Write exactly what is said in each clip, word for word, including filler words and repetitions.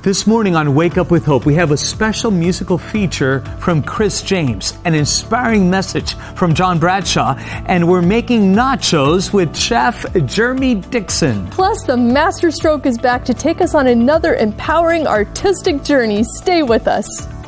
This morning on Wake Up with Hope, we have a special musical feature from Chris James, an inspiring message from John Bradshaw, and we're making nachos with Chef Jeremy Dixon. Plus, the Masterstroke is back to take us on another empowering artistic journey. Stay with us.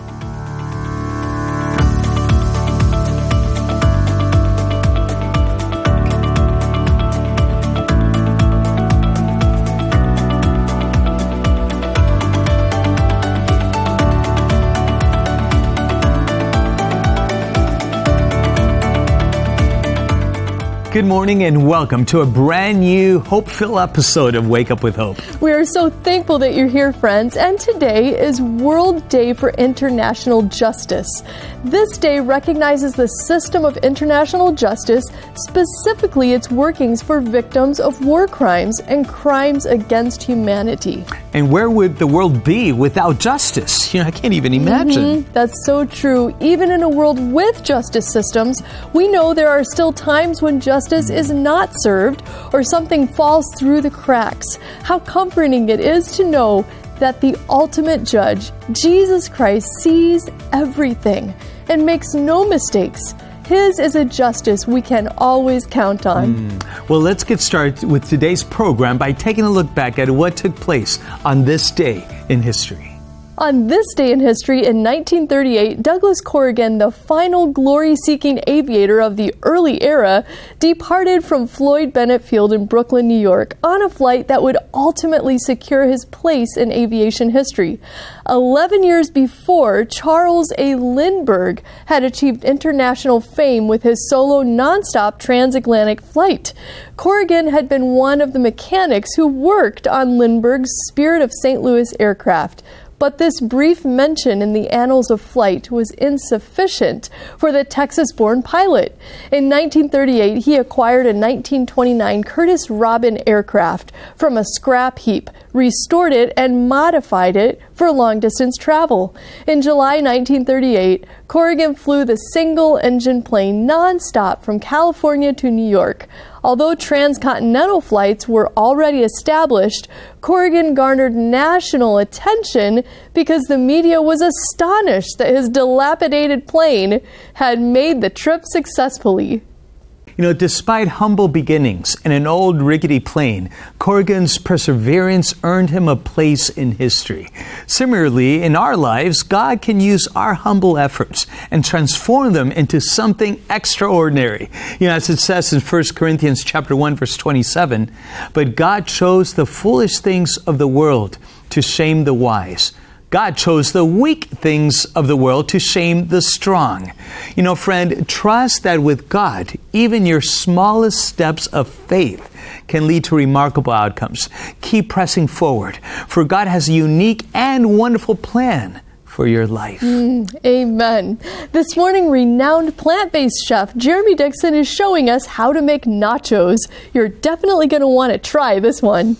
Good morning and welcome to a brand new hope-filled episode of Wake Up with Hope. We are so thankful that you're here, friends, and today is World Day for International Justice. This day recognizes the system of international justice, specifically its workings for victims of war crimes and crimes against humanity. And where would the world be without justice? You know, I can't even imagine. Mm-hmm. That's so true. Even in a world with justice systems, we know there are still times when justice is not served or something falls through the cracks. How comforting it is to know that the ultimate judge, Jesus Christ, sees everything and makes no mistakes. His is a justice we can always count on. Mm. Well, let's get started with today's program by taking a look back at what took place on this day in history. On this day in history, in nineteen thirty-eight, Douglas Corrigan, the final glory-seeking aviator of the early era, departed from Floyd Bennett Field in Brooklyn, New York, on a flight that would ultimately secure his place in aviation history. Eleven years before, Charles A. Lindbergh had achieved international fame with his solo nonstop transatlantic flight. Corrigan had been one of the mechanics who worked on Lindbergh's Spirit of Saint Louis aircraft. But this brief mention in the annals of flight was insufficient for the Texas-born pilot. In nineteen thirty-eight, he acquired a nineteen twenty-nine Curtiss Robin aircraft from a scrap heap, restored it, and modified it for long-distance travel. In July nineteen thirty-eight, Corrigan flew the single-engine plane nonstop from California to New York. Although transcontinental flights were already established, Corrigan garnered national attention because the media was astonished that his dilapidated plane had made the trip successfully. You know, despite humble beginnings in an old rickety plane, Corrigan's perseverance earned him a place in history. Similarly, in our lives, God can use our humble efforts and transform them into something extraordinary. You know, as it says in First Corinthians chapter one, verse twenty-seven, "But God chose the foolish things of the world to shame the wise. God chose the weak things of the world to shame the strong." You know, friend, trust that with God, even your smallest steps of faith can lead to remarkable outcomes. Keep pressing forward, for God has a unique and wonderful plan for your life. Mm, amen. This morning, renowned plant-based chef Jeremy Dixon is showing us how to make nachos. You're definitely going to want to try this one.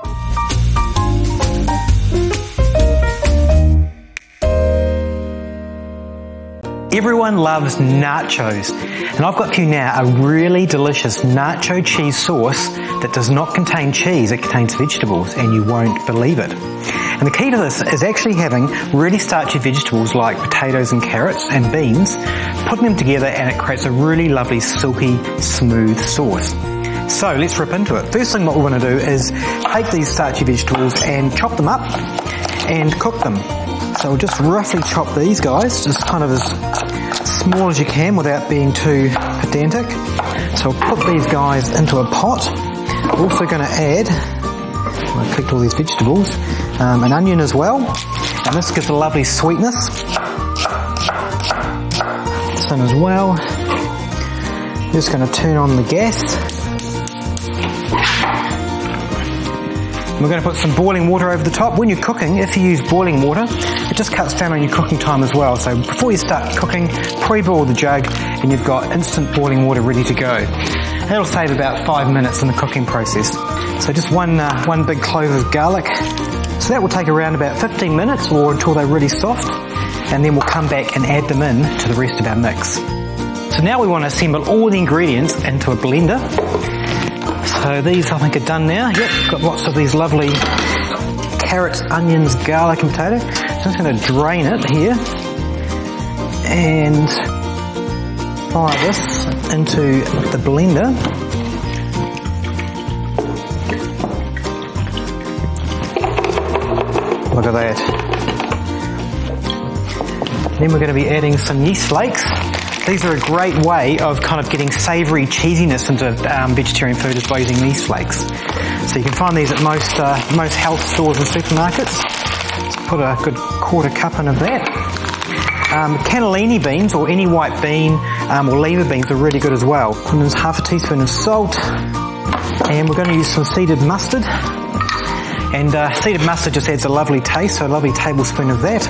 Everyone loves nachos, and I've got for you now a really delicious nacho cheese sauce that does not contain cheese, it contains vegetables, and you won't believe it. And the key to this is actually having really starchy vegetables like potatoes and carrots and beans, putting them together, and it creates a really lovely silky, smooth sauce. So let's rip into it. First thing what we want to do is take these starchy vegetables and chop them up and cook them. So we'll just roughly chop these guys, just kind of as small as you can without being too pedantic. So we'll put these guys into a pot. We're also going to add, I've clicked all these vegetables, um, an onion as well. And this gives a lovely sweetness. This one as well. Just going to turn on the gas. We're going to put some boiling water over the top. When you're cooking, if you use boiling water, it just cuts down on your cooking time as well. So before you start cooking, pre-boil the jug and you've got instant boiling water ready to go. That'll save about five minutes in the cooking process. So just one, uh, one big clove of garlic. So that will take around about fifteen minutes or until they're really soft. And then we'll come back and add them in to the rest of our mix. So now we want to assemble all the ingredients into a blender. So these I think are done now. Yep, got lots of these lovely carrots, onions, garlic and potato. So I'm just going to drain it here and fire this into the blender. Look at that. Then we're going to be adding some yeast flakes. These are a great way of kind of getting savoury cheesiness into um, vegetarian food as well, using yeast flakes. So you can find these at most uh, most health stores and supermarkets. Let's put a good quarter cup in of that. Um, cannellini beans or any white bean um, or lima beans are really good as well. And there's half a teaspoon of salt, and we're going to use some seeded mustard. And uh, seeded mustard just adds a lovely taste, so a lovely tablespoon of that.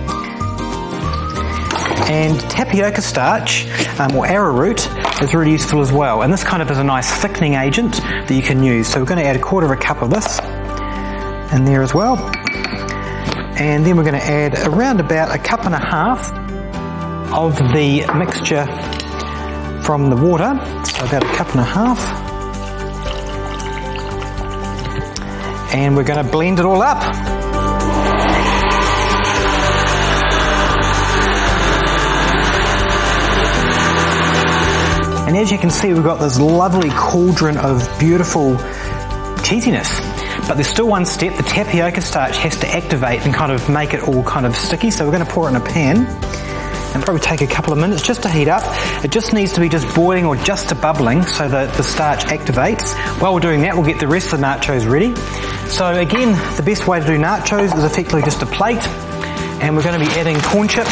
And tapioca starch, um, or arrowroot, is really useful as well. And this kind of is a nice thickening agent that you can use. So we're going to add a quarter of a cup of this in there as well. And then we're going to add around about a cup and a half of the mixture from the water. So about a cup and a half. And we're going to blend it all up. And as you can see, we've got this lovely cauldron of beautiful cheesiness. But there's still one step. The tapioca starch has to activate and kind of make it all kind of sticky. So we're going to pour it in a pan and probably take a couple of minutes just to heat up. It just needs to be just boiling or just to bubbling so that the starch activates. While we're doing that, we'll get the rest of the nachos ready. So again, the best way to do nachos is effectively just a plate. And we're going to be adding corn chips.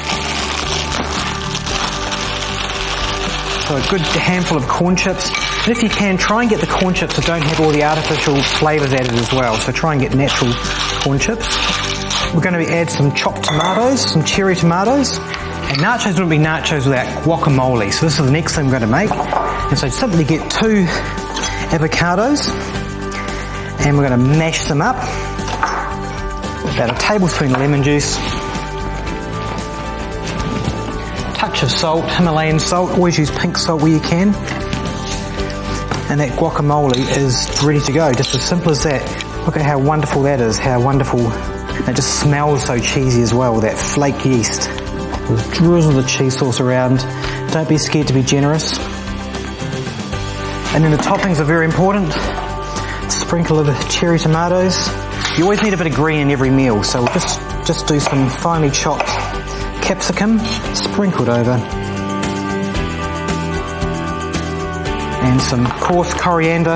So a good handful of corn chips. And if you can, try and get the corn chips that don't have all the artificial flavours added as well. So try and get natural corn chips. We're going to add some chopped tomatoes, some cherry tomatoes. And nachos wouldn't be nachos without guacamole. So this is the next thing we're going to make. And so simply get two avocados. And we're going to mash them up. About a tablespoon of lemon juice. Touch of salt, Himalayan salt. Always use pink salt where you can. And that guacamole is ready to go, just as simple as that. Look at how wonderful that is, how wonderful. It just smells so cheesy as well, that flake yeast. Just drizzle the cheese sauce around. Don't be scared to be generous. And then the toppings are very important. Sprinkle of cherry tomatoes. You always need a bit of green in every meal, so we'll just, just do some finely chopped capsicum, sprinkled over. And some coarse coriander.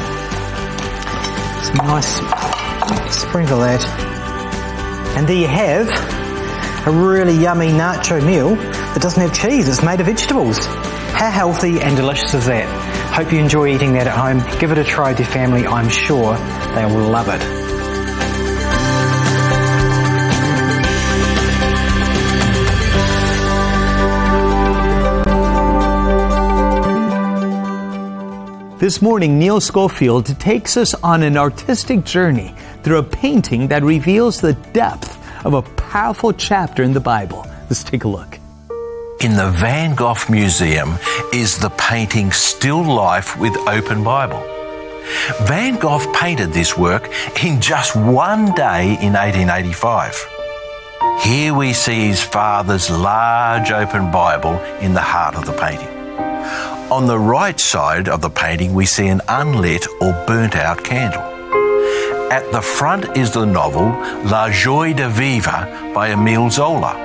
Some nice, sprinkle that. And there you have a really yummy nacho meal that doesn't have cheese. It's made of vegetables. How healthy and delicious is that? Hope you enjoy eating that at home. Give it a try with your family. I'm sure they will love it. This morning, Neil Schofield takes us on an artistic journey through a painting that reveals the depth of a powerful chapter in the Bible. Let's take a look. In the Van Gogh Museum is the painting Still Life with Open Bible. Van Gogh painted this work in just one day in eighteen eighty-five. Here we see his father's large open Bible in the heart of the painting. On the right side of the painting, we see an unlit or burnt-out candle. At the front is the novel La Joie de Vivre by Émile Zola.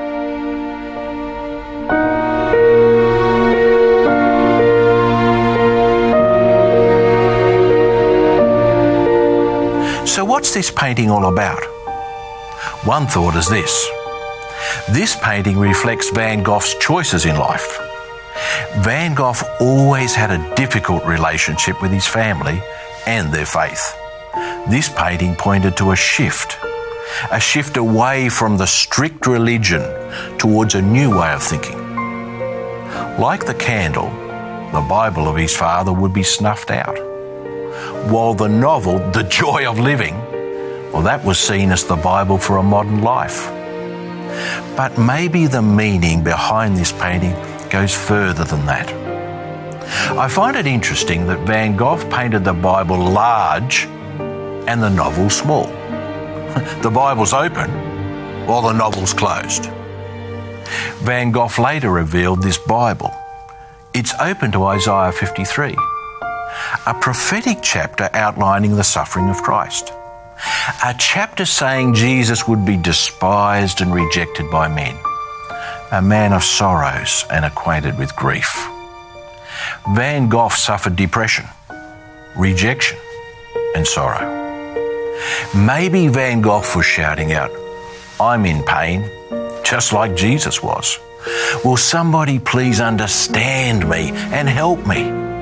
So what's this painting all about? One thought is this. This painting reflects Van Gogh's choices in life. Van Gogh always had a difficult relationship with his family and their faith. This painting pointed to a shift, a shift away from the strict religion towards a new way of thinking. Like the candle, the Bible of his father would be snuffed out, while the novel, The Joy of Living, well, that was seen as the Bible for a modern life. But maybe the meaning behind this painting goes further than that. I find it interesting that Van Gogh painted the Bible large and the novel small. the Bible's open while the novel's closed. Van Gogh later revealed this Bible. It's open to Isaiah fifty-three, a prophetic chapter outlining the suffering of Christ. A chapter saying Jesus would be despised and rejected by men, a man of sorrows and acquainted with grief. Van Gogh suffered depression, rejection and sorrow. Maybe Van Gogh was shouting out, "I'm in pain, just like Jesus was. Will somebody please understand me and help me?"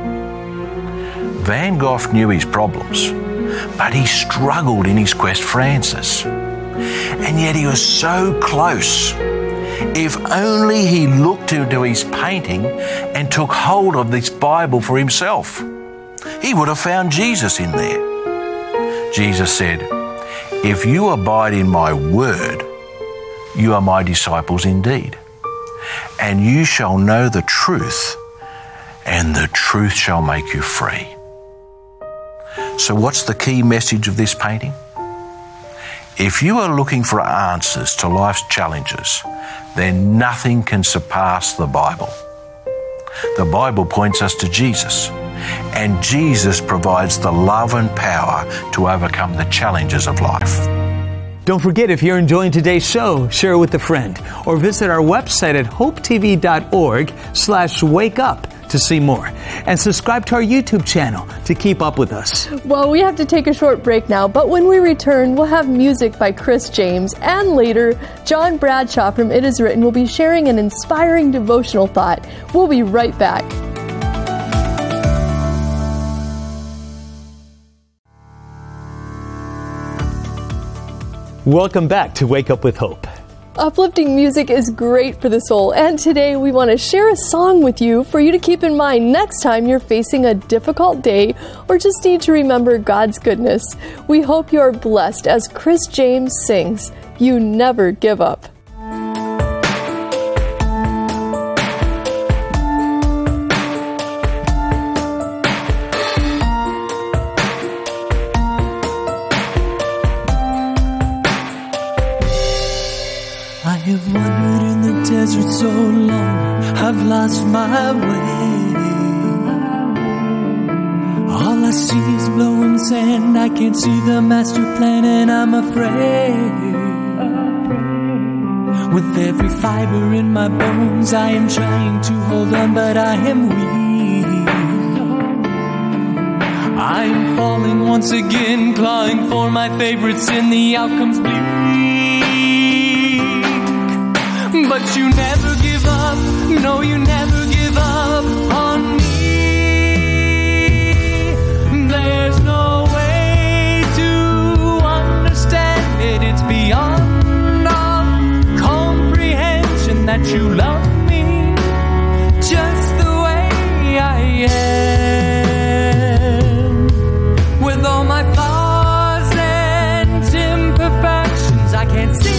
Van Gogh knew his problems, but he struggled in his quest for answers. And yet he was so close. If only he looked into his painting and took hold of this Bible for himself, he would have found Jesus in there. Jesus said, "If you abide in my word, you are my disciples indeed, and you shall know the truth, and the truth shall make you free." So what's the key message of this painting? If you are looking for answers to life's challenges, then nothing can surpass the Bible. The Bible points us to Jesus, and Jesus provides the love and power to overcome the challenges of life. Don't forget, if you're enjoying today's show, share it with a friend or visit our website at hopetv.org slash wake up to see more. And subscribe to our YouTube channel to keep up with us. Well, we have to take a short break now, but when we return, we'll have music by Chris James, and later, John Bradshaw from It Is Written will be sharing an inspiring devotional thought. We'll be right back. Welcome back to Wake Up with Hope. Uplifting music is great for the soul, and today we want to share a song with you for you to keep in mind next time you're facing a difficult day or just need to remember God's goodness. We hope you are blessed as Chris James sings, "You Never Give Up." I've wandered in the desert so long, I've lost my way. All I see is blowing sand, I can't see the master plan and I'm afraid. With every fiber in my bones, I am trying to hold on, but I am weak. I'm falling once again, clawing for my favorite sin, the outcome's bleak. But you never give up, no, you never give up on me. There's no way to understand it, it's beyond all comprehension that you love me just the way I am. With all my flaws and imperfections, I can't see.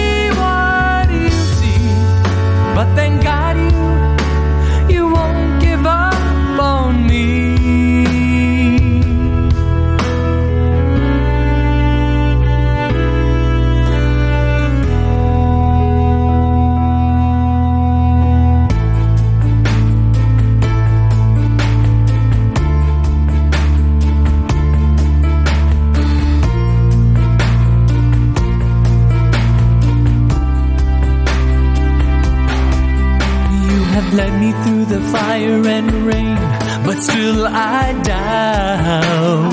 But thank God you, you won't give up on me. Led me through the fire and rain, but still I doubt.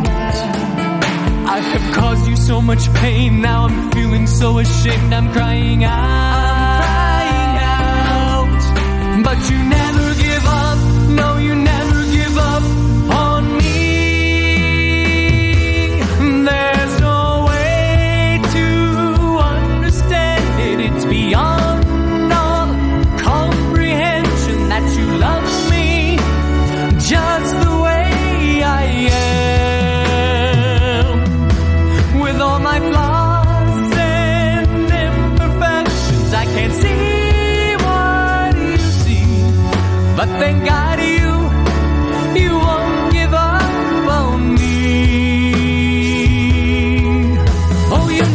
I have caused you so much pain, now I'm feeling so ashamed, I'm crying out. I'm crying out. But you never give up, no, you never give up on me. There's no way to understand it, it's beyond just the way I am. With all my flaws and imperfections, I can't see what you see. But thank God you, you won't give up on me. Oh, you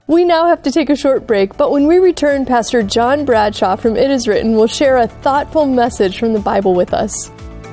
We now have to take a short break, but when we return, Pastor John Bradshaw from It Is Written will share a thoughtful message from the Bible with us.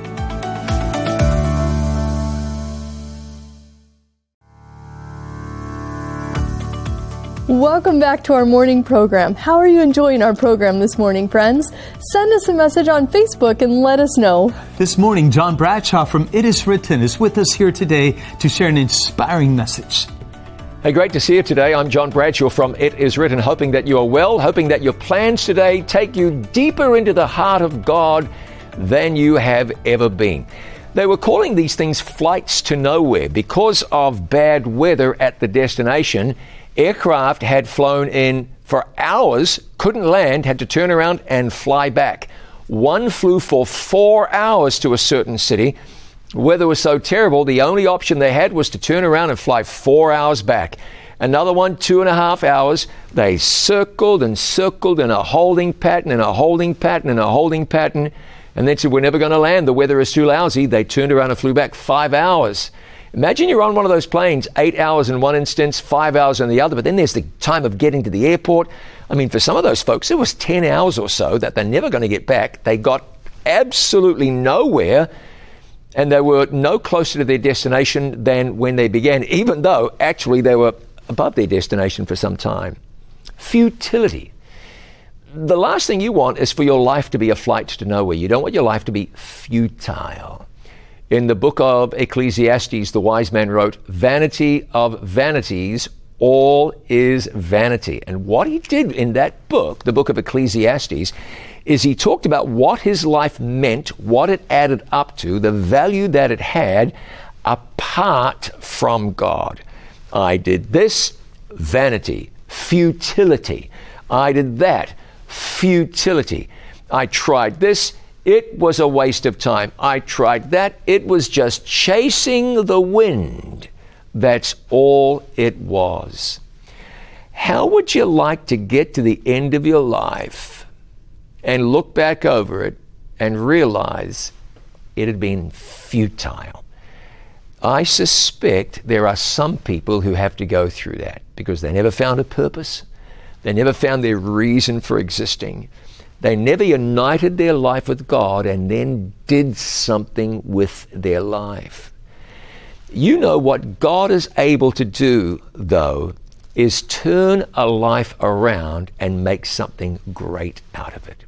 Welcome back to our morning program. How are you enjoying our program this morning, friends? Send us a message on Facebook and let us know. This morning, John Bradshaw from It Is Written is with us here today to share an inspiring message. Hey, great to see you today. I'm John Bradshaw from It Is Written, hoping that you are well, hoping that your plans today take you deeper into the heart of God than you have ever been. They were calling these things flights to nowhere because of bad weather at the destination. Aircraft had flown in for hours, couldn't land, had to turn around and fly back. One flew for four hours to a certain city. Weather was so terrible, the only option they had was to turn around and fly four hours back. Another one, two and a half hours. They circled and circled in a holding pattern, and a holding pattern, and a holding pattern, and then said, we're never going to land. The weather is too lousy. They turned around and flew back five hours. Imagine you're on one of those planes, eight hours in one instance, five hours in the other, but then there's the time of getting to the airport. I mean, for some of those folks, it was ten hours or so that they're never going to get back. They got absolutely nowhere, and they were no closer to their destination than when they began, even though actually they were above their destination for some time. Futility. The last thing you want is for your life to be a flight to nowhere. You don't want your life to be futile. In the book of Ecclesiastes, the wise man wrote, vanity of vanities, all is vanity. And what he did in that book, the book of Ecclesiastes, is he talked about what his life meant, what it added up to, the value that it had apart from God. I did this, vanity, futility. I did that, futility. I tried this, it was a waste of time. I tried that, it was just chasing the wind. That's all it was. How would you like to get to the end of your life and look back over it and realize it had been futile? I suspect there are some people who have to go through that because they never found a purpose. They never found their reason for existing. They never united their life with God and then did something with their life. You know what God is able to do, though, is turn a life around and make something great out of it.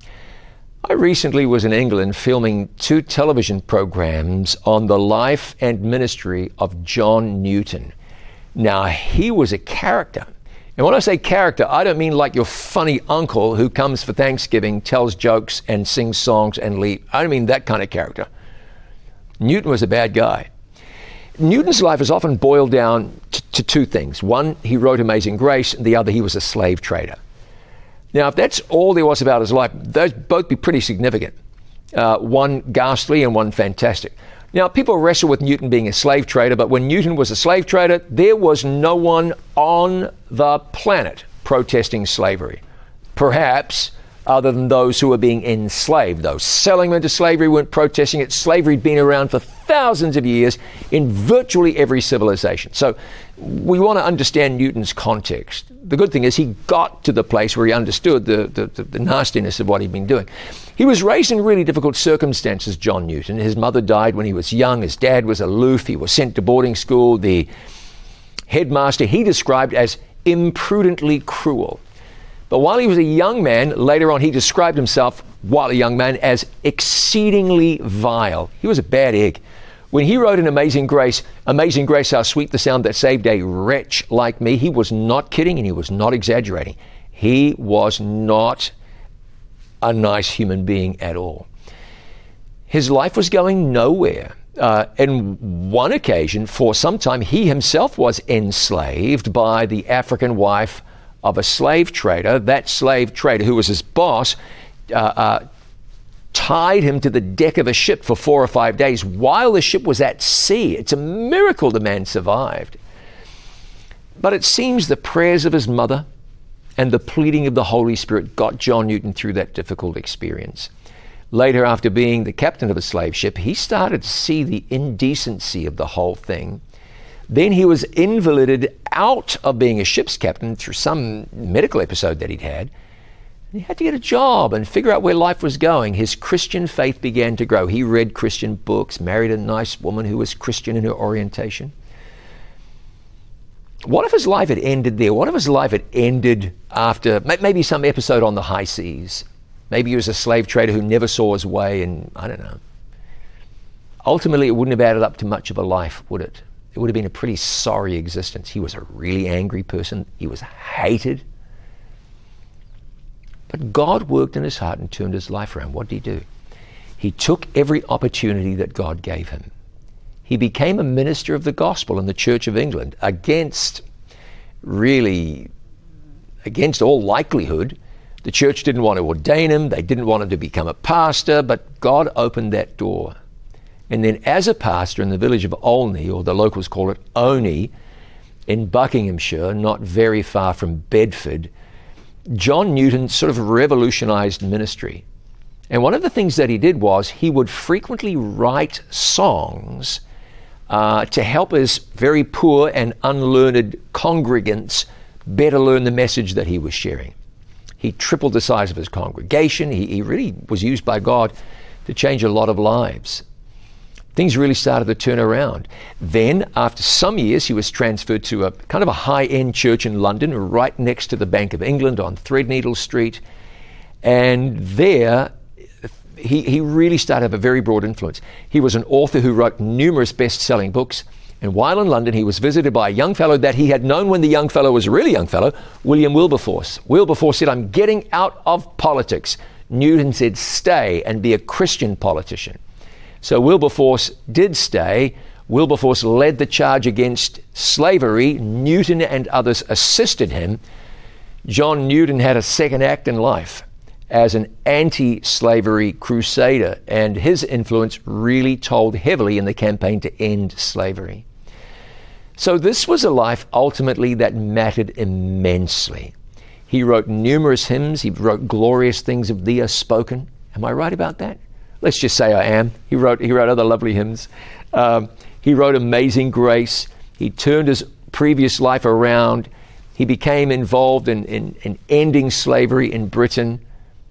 I recently was in England filming two television programs on the life and ministry of John Newton. Now, he was a character. And when I say character, I don't mean like your funny uncle who comes for Thanksgiving, tells jokes, and sings songs and leaves. I don't mean that kind of character. Newton was a bad guy. Newton's life is often boiled down to, to two things. One, he wrote Amazing Grace, and the other, he was a slave trader. Now, if that's all there was about his life, those both be pretty significant. Uh, one ghastly and one fantastic. Now, people wrestle with Newton being a slave trader, but when Newton was a slave trader, there was no one on the planet protesting slavery. Perhaps other than those who were being enslaved. Those selling them into slavery weren't protesting it. Slavery had been around for thousands of years in virtually every civilization. So we want to understand Newton's context. The good thing is he got to the place where he understood the, the, the, the nastiness of what he'd been doing. He was raised in really difficult circumstances, John Newton. His mother died when he was young. His dad was aloof. He was sent to boarding school. The headmaster he described as imprudently cruel. But while he was a young man, later on he described himself, while a young man, as exceedingly vile. He was a bad egg. When he wrote in Amazing Grace, Amazing Grace, how sweet the sound that saved a wretch like me, he was not kidding and he was not exaggerating. He was not a nice human being at all. His life was going nowhere. Uh, on one occasion, for some time, he himself was enslaved by the African wife of a slave trader. That slave trader, who was his boss, uh, uh, tied him to the deck of a ship for four or five days while the ship was at sea. It's a miracle the man survived. But it seems the prayers of his mother and the pleading of the Holy Spirit got John Newton through that difficult experience. Later, after being the captain of a slave ship, he started to see the indecency of the whole thing. Then he was invalided out of being a ship's captain through some medical episode that he'd had. He had to get a job and figure out where life was going. His Christian faith began to grow. He read Christian books, married a nice woman who was Christian in her orientation. What if his life had ended there? What if his life had ended after maybe some episode on the high seas? Maybe he was a slave trader who never saw his way, and I don't know. Ultimately, it wouldn't have added up to much of a life, would it? It would have been a pretty sorry existence. He was a really angry person. He was hated. But God worked in his heart and turned his life around. What did he do? He took every opportunity that God gave him. He became a minister of the gospel in the Church of England against, really, against all likelihood. The church didn't want to ordain him. They didn't want him to become a pastor, but God opened that door. And then as a pastor in the village of Olney, or the locals call it Oney, in Buckinghamshire, not very far from Bedford, John Newton sort of revolutionized ministry. And one of the things that he did was he would frequently write songs uh, to help his very poor and unlearned congregants better learn the message that he was sharing. He tripled the size of his congregation. He, he really was used by God to change a lot of lives. Things really started to turn around. Then, after some years, he was transferred to a kind of a high-end church in London, right next to the Bank of England on Threadneedle Street. And there, he, he really started to have a very broad influence. He was an author who wrote numerous best-selling books. And while in London, he was visited by a young fellow that he had known when the young fellow was a really young fellow, William Wilberforce. Wilberforce said, "I'm getting out of politics." Newton said, "Stay and be a Christian politician." So Wilberforce did stay. Wilberforce led the charge against slavery. Newton and others assisted him. John Newton had a second act in life as an anti-slavery crusader, and his influence really told heavily in the campaign to end slavery. So this was a life ultimately that mattered immensely. He wrote numerous hymns. He wrote "Glorious Things of Thee Are Spoken." Am I right about that? Let's just say I am. He wrote, he wrote other lovely hymns. Um, he wrote "Amazing Grace." He turned his previous life around. He became involved in, in, in ending slavery in Britain.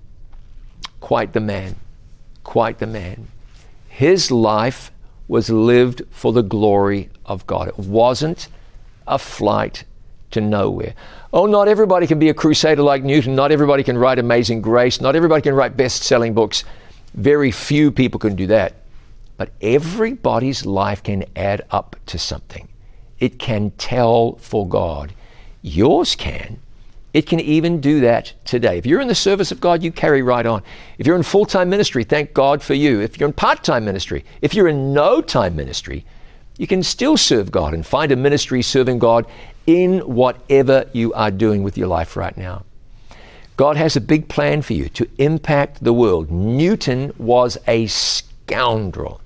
Quite the man. Quite the man. His life was lived for the glory of God. It wasn't a flight to nowhere. Oh, not everybody can be a crusader like Newton. Not everybody can write "Amazing Grace." Not everybody can write best-selling books. Very few people can do that. But everybody's life can add up to something. It can tell for God. Yours can. It can even do that today. If you're in the service of God, you carry right on. If you're in full-time ministry, thank God for you. If you're in part-time ministry, if you're in no-time ministry, you can still serve God and find a ministry serving God in whatever you are doing with your life right now. God has a big plan for you to impact the world. Newton was a scoundrel.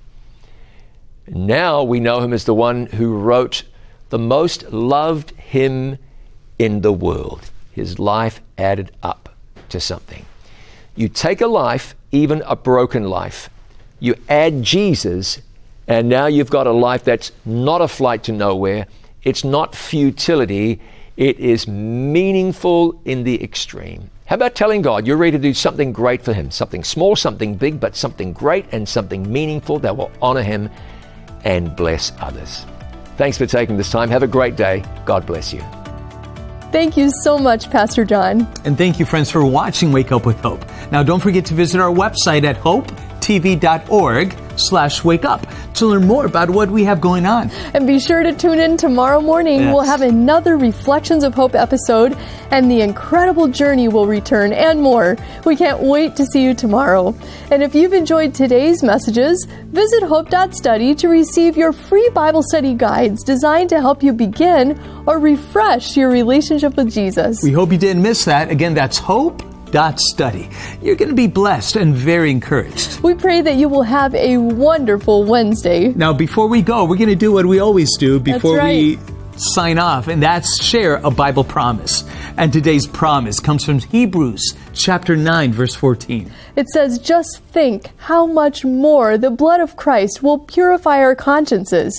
Now we know him as the one who wrote the most loved hymn in the world. His life added up to something. You take a life, even a broken life, you add Jesus, and now you've got a life that's not a flight to nowhere. It's not futility. It is meaningful in the extreme. How about telling God you're ready to do something great for him? Something small, something big, but something great and something meaningful that will honor him and bless others. Thanks for taking this time. Have a great day. God bless you. Thank you so much, Pastor John. And thank you, friends, for watching Wake Up with Hope. Now, don't forget to visit our website at hope t v dot org slash wake up to learn more about what we have going on. And be sure to tune in tomorrow morning. Yes. We'll have another Reflections of Hope episode, and the incredible journey will return and more. We can't wait to see you tomorrow. And if you've enjoyed today's messages, visit hope dot study to receive your free Bible study guides designed to help you begin or refresh your relationship with Jesus. We hope you didn't miss that. Again, that's hope dot study. You're going to be blessed and very encouraged. We pray that you will have a wonderful Wednesday. Now, before we go, we're going to do what we always do before right. we sign off, and that's share a Bible promise. And today's promise comes from Hebrews chapter nine, verse fourteen. It says, "Just think how much more the blood of Christ will purify our consciences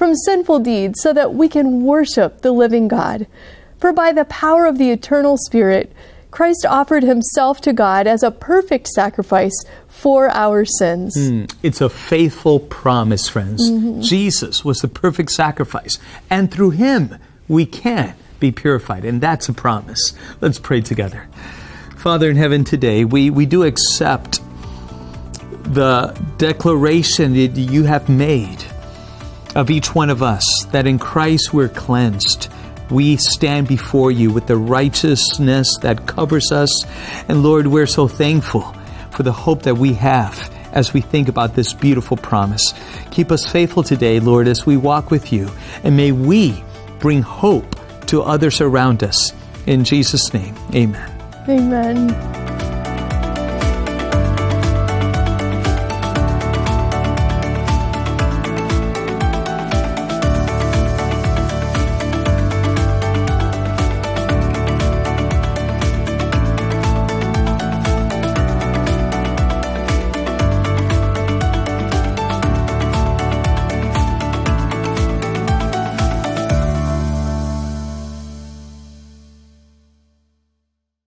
from sinful deeds so that we can worship the living God. For by the power of the eternal Spirit, Christ offered himself to God as a perfect sacrifice for our sins. Mm, it's a faithful promise, friends. Mm-hmm. Jesus was the perfect sacrifice, and through him we can be purified, and that's a promise. Let's pray together. Father in heaven, today we, we do accept the declaration that you have made of each one of us, that in Christ we're cleansed. We stand before you with the righteousness that covers us. And Lord, we're so thankful for the hope that we have as we think about this beautiful promise. Keep us faithful today, Lord, as we walk with you. And may we bring hope to others around us. In Jesus' name, amen. Amen.